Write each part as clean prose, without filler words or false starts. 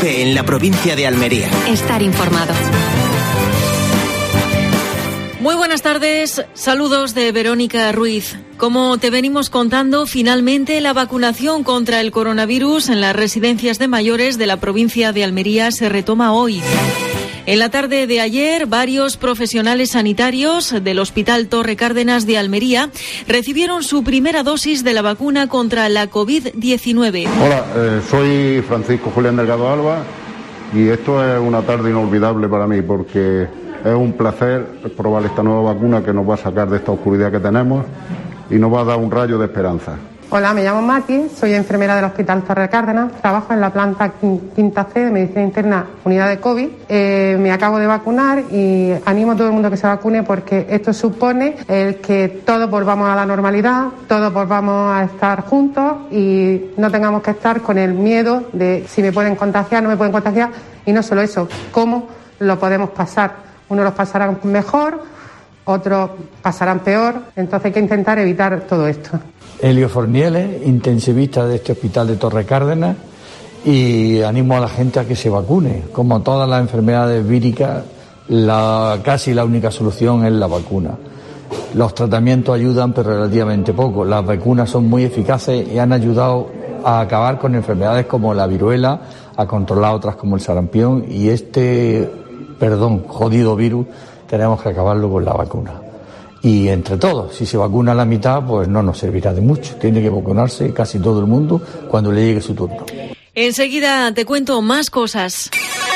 COPE en la provincia de Almería. Estar informado. Muy buenas tardes, saludos de Verónica Ruiz. Como te venimos contando, finalmente la vacunación contra el coronavirus en las residencias de mayores de la provincia de Almería se retoma hoy. En la tarde de ayer, varios profesionales sanitarios del Hospital Torre Cárdenas de Almería recibieron su primera dosis de la vacuna contra la COVID-19. Hola, soy Francisco Julián Delgado Alba y esto es una tarde inolvidable para mí porque es un placer probar esta nueva vacuna que nos va a sacar de esta oscuridad que tenemos y nos va a dar un rayo de esperanza. Hola, me llamo Maki, soy enfermera del Hospital Torre Cárdenas, trabajo en la planta quinta C de Medicina Interna, unidad de COVID. Me acabo de vacunar y animo a todo el mundo que se vacune porque esto supone el que todos volvamos a la normalidad, todos volvamos a estar juntos y no tengamos que estar con el miedo de si me pueden contagiar, no me pueden contagiar y no solo eso, cómo lo podemos pasar. Unos los pasarán mejor, otros pasarán peor, entonces hay que intentar evitar todo esto. Elio Fornieles, intensivista de este hospital de Torre Cárdenas, y animo a la gente a que se vacune. Como todas las enfermedades víricas, casi la única solución es la vacuna. Los tratamientos ayudan, pero relativamente poco. Las vacunas son muy eficaces y han ayudado a acabar con enfermedades como la viruela, a controlar otras como el sarampión, y jodido virus, tenemos que acabarlo con la vacuna. Y entre todos, si se vacuna la mitad, pues no nos servirá de mucho. Tiene que vacunarse casi todo el mundo cuando le llegue su turno. Enseguida te cuento más cosas.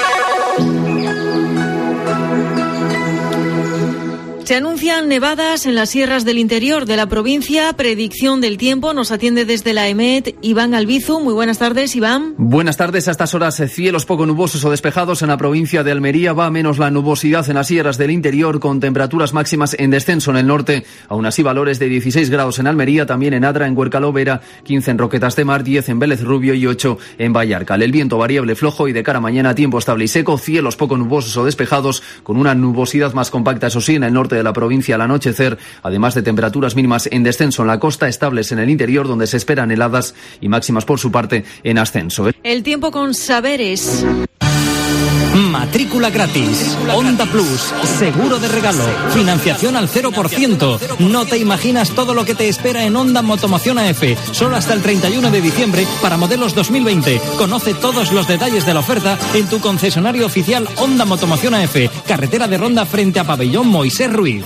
Se anuncian nevadas en las sierras del interior de la provincia. Predicción del tiempo. Nos atiende desde la EMET Iván Albizu. Muy buenas tardes, Iván. Buenas tardes. A estas horas, cielos poco nubosos o despejados en la provincia de Almería. Va a menos la nubosidad en las sierras del interior, con temperaturas máximas en descenso en el norte. Aún así, valores de 16 grados en Almería, también en Adra, en Huércalo Vera, 15 en Roquetas de Mar, 10 en Vélez Rubio y 8 en Vallarcal. El viento variable flojo y de cara a mañana tiempo estable y seco. Cielos poco nubosos o despejados, con una nubosidad más compacta, eso sí, en el norte de la provincia al anochecer, además de temperaturas mínimas en descenso en la costa, estables en el interior, donde se esperan heladas, y máximas por su parte en ascenso. El tiempo con Saberes. Matrícula gratis, Onda Plus, seguro de regalo, financiación al 0%. No te imaginas todo lo que te espera en Honda Motomoción AF, solo hasta el 31 de diciembre para modelos 2020. Conoce todos los detalles de la oferta en tu concesionario oficial Honda Motomoción AF, carretera de Ronda frente a Pabellón Moisés Ruiz.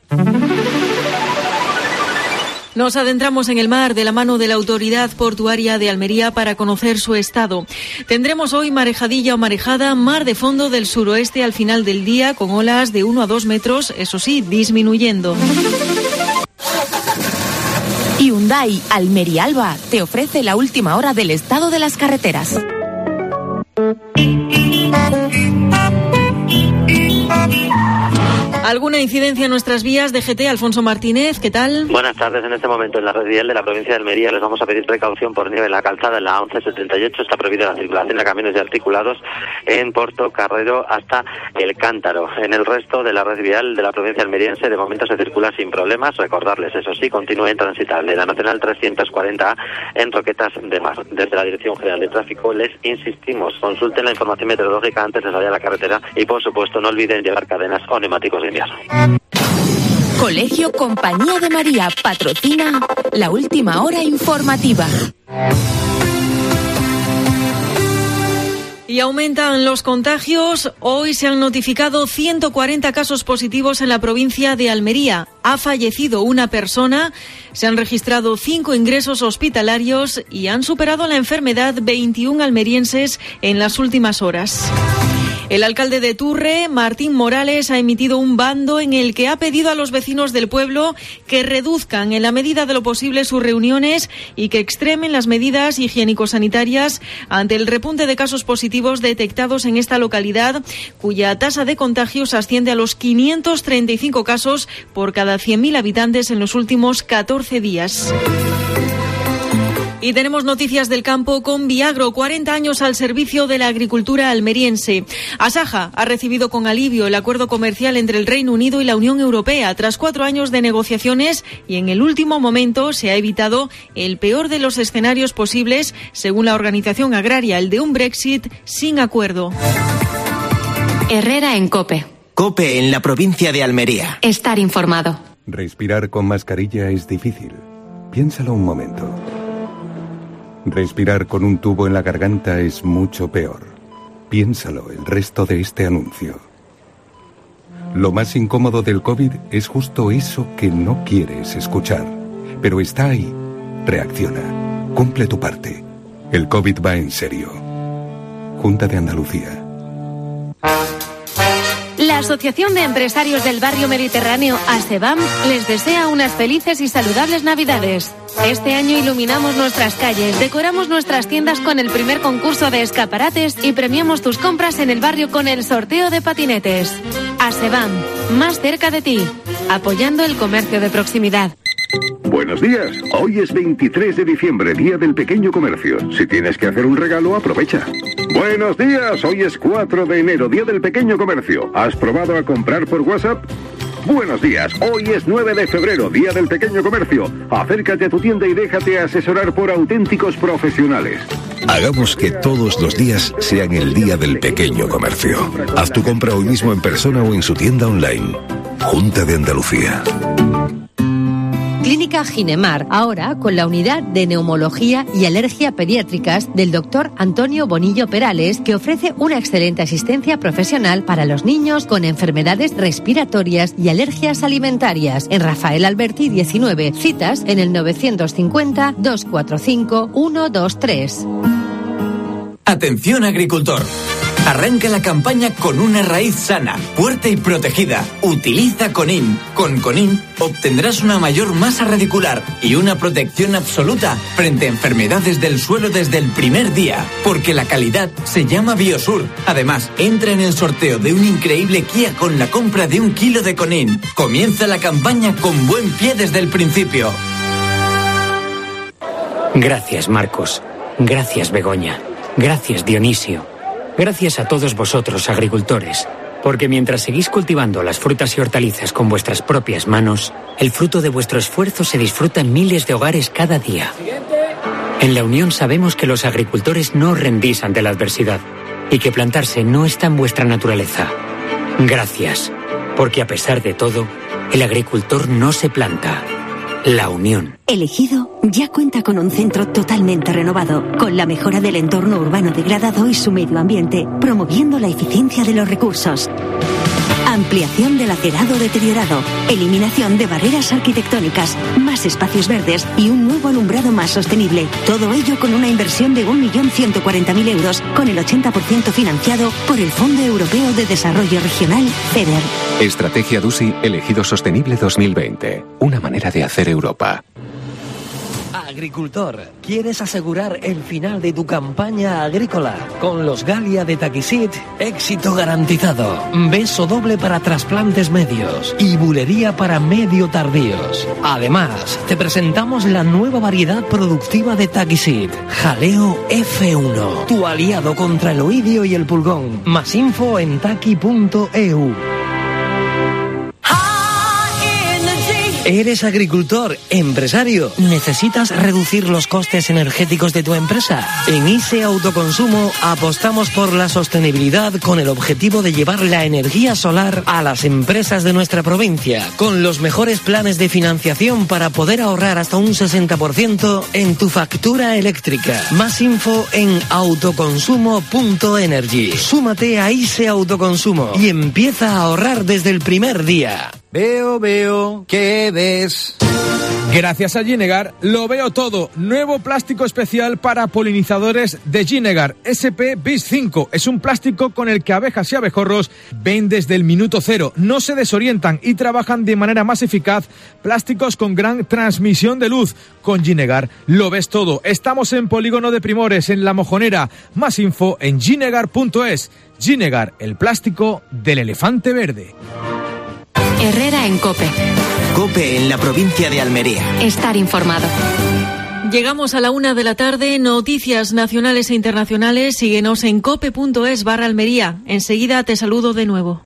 Nos adentramos en el mar de la mano de la Autoridad Portuaria de Almería para conocer su estado. Tendremos hoy marejadilla o marejada, mar de fondo del suroeste al final del día, con olas de 1 a 2 metros, eso sí, disminuyendo. Hyundai Almería Alba te ofrece la última hora del estado de las carreteras. ¿Alguna incidencia en nuestras vías? DGT, Alfonso Martínez, ¿qué tal? Buenas tardes. En este momento en la red vial de la provincia de Almería les vamos a pedir precaución por nieve en la calzada. En la 1178 está prohibida la circulación de camiones y articulados en Porto Carrero hasta El Cántaro. En el resto de la red vial de la provincia almeriense de momento se circula sin problemas. Recordarles, eso sí, continúa intransitable la Nacional 340A en Roquetas de Mar. Desde la Dirección General de Tráfico les insistimos, consulten la información meteorológica antes de salir a la carretera y por supuesto no olviden llevar cadenas o neumáticos de invierno. Colegio Compañía de María patrocina la última hora informativa. Y aumentan los contagios. Hoy se han notificado 140 casos positivos en la provincia de Almería. Ha fallecido una persona, se han registrado 5 ingresos hospitalarios y han superado la enfermedad 21 almerienses en las últimas horas. El alcalde de Turre, Martín Morales, ha emitido un bando en el que ha pedido a los vecinos del pueblo que reduzcan en la medida de lo posible sus reuniones y que extremen las medidas higiénico-sanitarias ante el repunte de casos positivos detectados en esta localidad, cuya tasa de contagios asciende a los 535 casos por cada 100.000 habitantes en los últimos 14 días. Y tenemos noticias del campo con Viagro, 40 años al servicio de la agricultura almeriense. Asaja ha recibido con alivio el acuerdo comercial entre el Reino Unido y la Unión Europea tras 4 años de negociaciones, y en el último momento se ha evitado el peor de los escenarios posibles, según la organización agraria, el de un Brexit sin acuerdo. Herrera en COPE. COPE en la provincia de Almería. Estar informado. Respirar con mascarilla es difícil. Piénsalo un momento. Respirar con un tubo en la garganta es mucho peor. Piénsalo el resto de este anuncio. Lo más incómodo del COVID es justo eso que no quieres escuchar. Pero está ahí. Reacciona. Cumple tu parte. El COVID va en serio. Junta de Andalucía. La Asociación de Empresarios del Barrio Mediterráneo, ASEBAM, les desea unas felices y saludables Navidades. Este año iluminamos nuestras calles, decoramos nuestras tiendas con el primer concurso de escaparates y premiamos tus compras en el barrio con el sorteo de patinetes. ASEBAM, más cerca de ti, apoyando el comercio de proximidad. Buenos días, hoy es 23 de diciembre, Día del Pequeño Comercio. Si tienes que hacer un regalo, aprovecha. Buenos días, hoy es 4 de enero, Día del Pequeño Comercio. ¿Has probado a comprar por WhatsApp? Buenos días, hoy es 9 de febrero, Día del Pequeño Comercio. Acércate a tu tienda y déjate asesorar por auténticos profesionales. Hagamos que todos los días sean el Día del Pequeño Comercio. Haz tu compra hoy mismo en persona o en su tienda online. Junta de Andalucía. Clínica Ginemar, ahora con la unidad de neumología y alergia pediátricas del doctor Antonio Bonillo Perales, que ofrece una excelente asistencia profesional para los niños con enfermedades respiratorias y alergias alimentarias. En Rafael Alberti 19, citas en el 950 245 123. Atención agricultor. Arranca la campaña con una raíz sana, fuerte y protegida. Utiliza Conin. Con Conin obtendrás una mayor masa radicular y una protección absoluta frente a enfermedades del suelo desde el primer día, porque la calidad se llama Biosur. Además, entra en el sorteo de un increíble Kia con la compra de 1 kilo de Conin. Comienza la campaña con buen pie desde el principio. Gracias, Marcos. Gracias, Begoña. Gracias, Dionisio. Gracias a todos vosotros, agricultores, porque mientras seguís cultivando las frutas y hortalizas con vuestras propias manos, el fruto de vuestro esfuerzo se disfruta en miles de hogares cada día. En La Unión sabemos que los agricultores no os rendís ante la adversidad y que plantarse no está en vuestra naturaleza. Gracias, porque a pesar de todo, el agricultor no se planta. La Unión. El Ejido ya cuenta con un centro totalmente renovado, con la mejora del entorno urbano degradado y su medio ambiente, promoviendo la eficiencia de los recursos. Ampliación del acerado deteriorado, eliminación de barreras arquitectónicas, más espacios verdes y un nuevo alumbrado más sostenible. Todo ello con una inversión de 1.140.000 euros, con el 80% financiado por el Fondo Europeo de Desarrollo Regional, FEDER. Estrategia DUSI, elegido sostenible 2020. Una manera de hacer Europa. Agricultor, ¿quieres asegurar el final de tu campaña agrícola? Con los Galia de Taquisit, éxito garantizado. Beso doble para trasplantes medios y bulería para medio tardíos. Además, te presentamos la nueva variedad productiva de Taquisit, Jaleo F1, tu aliado contra el oidio y el pulgón. Más info en taqui.eu. ¿Eres agricultor, empresario? ¿Necesitas reducir los costes energéticos de tu empresa? En ISE Autoconsumo apostamos por la sostenibilidad con el objetivo de llevar la energía solar a las empresas de nuestra provincia, con los mejores planes de financiación para poder ahorrar hasta un 60% en tu factura eléctrica. Más info en autoconsumo.energy. Súmate a ISE Autoconsumo y empieza a ahorrar desde el primer día. Veo, ¿qué ves? Gracias a Ginegar lo veo todo. Nuevo plástico especial para polinizadores de Ginegar, SP Bis 5. Es un plástico con el que abejas y abejorros ven desde el minuto cero. No se desorientan y trabajan de manera más eficaz. Plásticos con gran transmisión de luz. Con Ginegar lo ves todo. Estamos en Polígono de Primores, en La Mojonera. Más info en ginegar.es. Ginegar, el plástico del elefante verde. Herrera en COPE. COPE en la provincia de Almería. Estar informado. Llegamos a la 1:00 p.m. Noticias nacionales e internacionales. Síguenos en cope.es/Almería. Enseguida te saludo de nuevo.